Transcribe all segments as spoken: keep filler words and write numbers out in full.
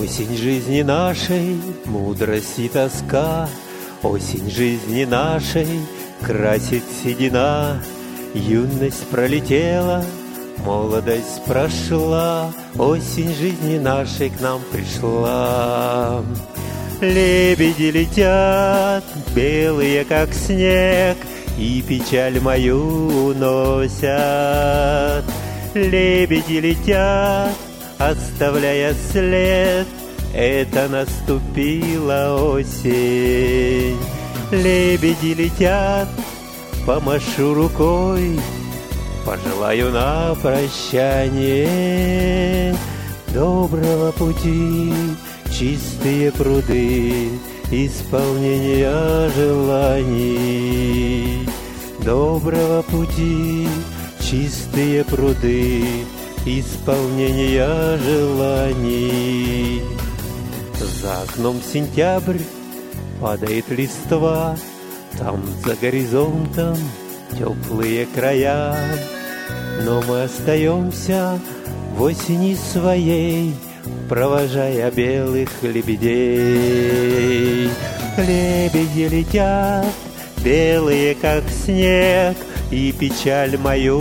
Осень жизни нашей, мудрость и тоска, осень жизни нашей красит седина. Юность пролетела, молодость прошла, осень жизни нашей к нам пришла. Лебеди летят, белые как снег, и печаль мою уносят. Лебеди летят, оставляя след, это наступила осень. Лебеди летят, помашу рукой, пожелаю на прощание доброго пути, чистые пруды, исполнения желаний. Доброго пути, чистые пруды, исполнения желаний. За окном сентябрь, падает листва, там за горизонтом теплые края. Но мы остаемся в осени своей, провожая белых лебедей. Лебеди летят, белые как снег, и печаль мою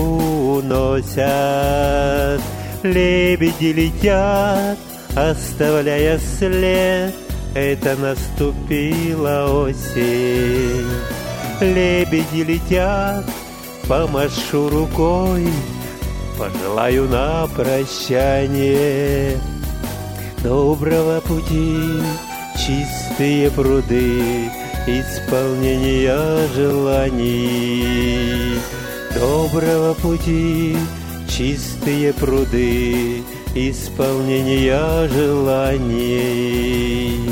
уносят. Лебеди летят, оставляя след, это наступила осень. Лебеди летят, помашу рукой, пожелаю на прощание доброго пути, чистые пруды, исполнения желаний. Доброго пути, чистые пруды, исполнения желаний.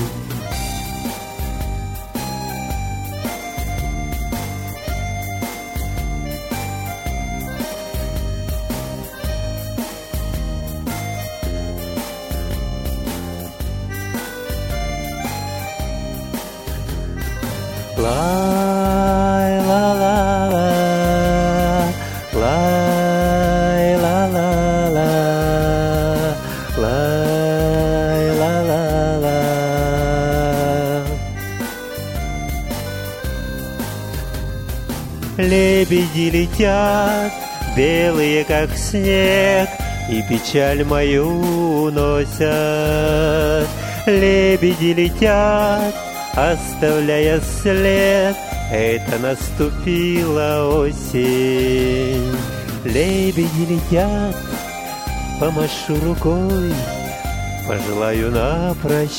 Лай ла ла ла, лай ла ла ла, лай ла ла ла. Лебеди летят, белые как снег, и печаль мою уносят. Лебеди летят, оставляя след, это наступила осень. Лебеди летят, помашу рукой, пожелаю на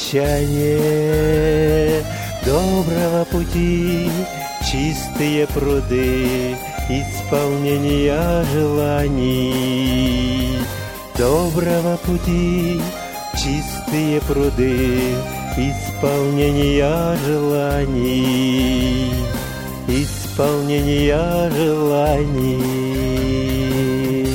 прощание доброго пути, чистые пруды, исполнения желаний. Доброго пути, чистые пруды, исполнения желаний, исполнения желаний.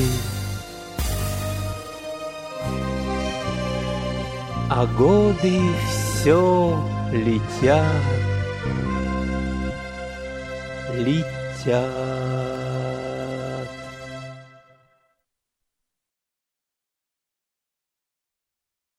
А годы все летят, летят.